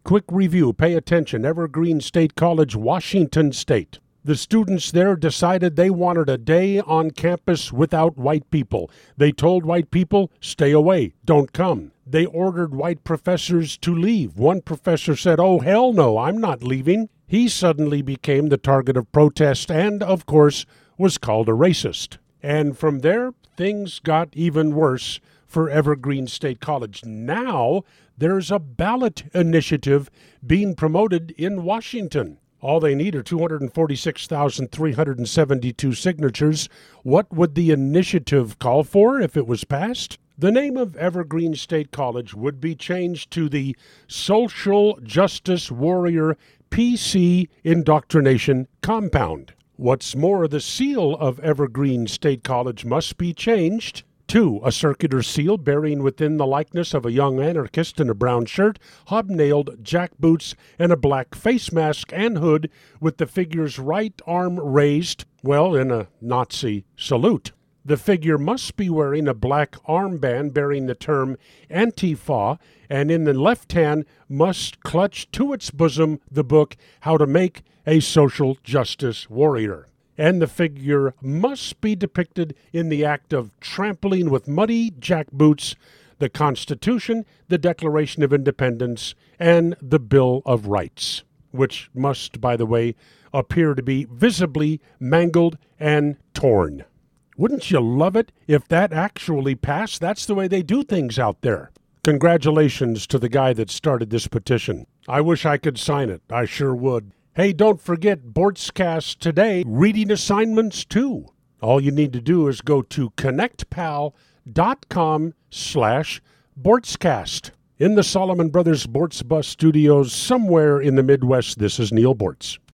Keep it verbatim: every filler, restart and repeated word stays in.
quick review. Pay attention. Evergreen State College, Washington State. The students there decided they wanted a day on campus without white people. They told white people, stay away, don't come. They ordered white professors to leave. One professor said, oh, hell no, I'm not leaving. He suddenly became the target of protest and, of course, was called a racist. And from there, things got even worse for Evergreen State College. Now, there's a ballot initiative being promoted in Washington. All they need are two hundred forty-six thousand three hundred seventy-two signatures. What would the initiative call for if it was passed? The name of Evergreen State College would be changed to the Social Justice Warrior P C Indoctrination Compound. What's more, the seal of Evergreen State College must be changed to a circular seal bearing within the likeness of a young anarchist in a brown shirt, hobnailed jackboots, and a black face mask and hood with the figure's right arm raised, well, in a Nazi salute. The figure must be wearing a black armband bearing the term Antifa, and in the left hand must clutch to its bosom the book, How to Make a Social Justice Warrior. And the figure must be depicted in the act of trampling with muddy jackboots the Constitution, the Declaration of Independence, and the Bill of Rights, which must, by the way, appear to be visibly mangled and torn. Wouldn't you love it if that actually passed? That's the way they do things out there. Congratulations to the guy that started this petition. I wish I could sign it. I sure would. Hey, don't forget Bortscast today, reading assignments too. All you need to do is go to connectpal.com slash Bortscast. In the Solomon Brothers Borts Bus Studios, somewhere in the Midwest, this is Neil Bortz.